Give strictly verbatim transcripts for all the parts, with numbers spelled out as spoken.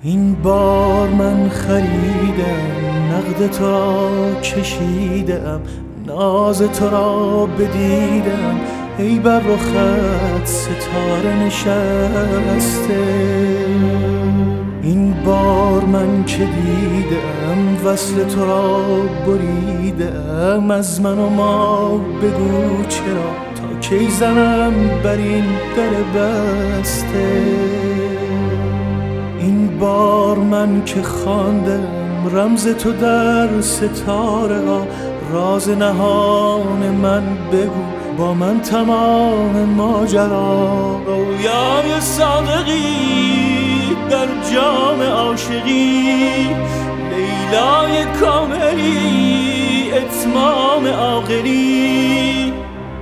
این بار من خریدم، نقد تو را کشیدم، ناز تو را بدیدم، ای بر رخت ستاره نشسته. این بار من که دیدم وصل تو را بریدم، از من و ما بگو چرا تا کی زنم بر این در بسته. این بار من که خواندم رمز تو در ستاره ها، راز نهان من بگو با من تمام ماجرا. رویای صادقی در جام عاشقی، لیلای کاملی اتمام عاقلی.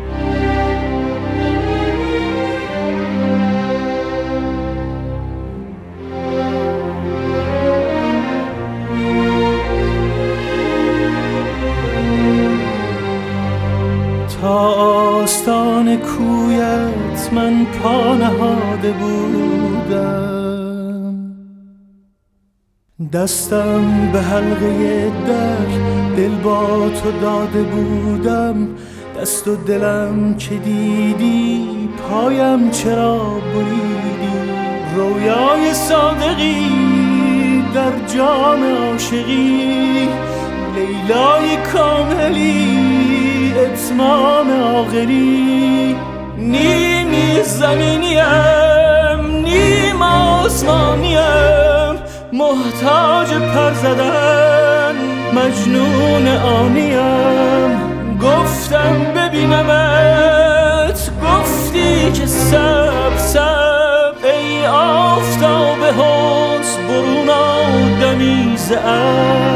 تا آستان کویت من پا نهاده بودم، دستم به حلقه در دل با تو داده بودم. دست و دلم که دیدی پایم چرا بریدی. رویای صادقی در جام عاشقی، لیلای کاملی اتمام عاقلی. نیمی زمینیم نیم آسمانیم، محتاج پر زدن مجنون آنیم. گفتم ببینمت، گفتی که سب سب، ای آفتاب حسن برون آدمی ز ابر.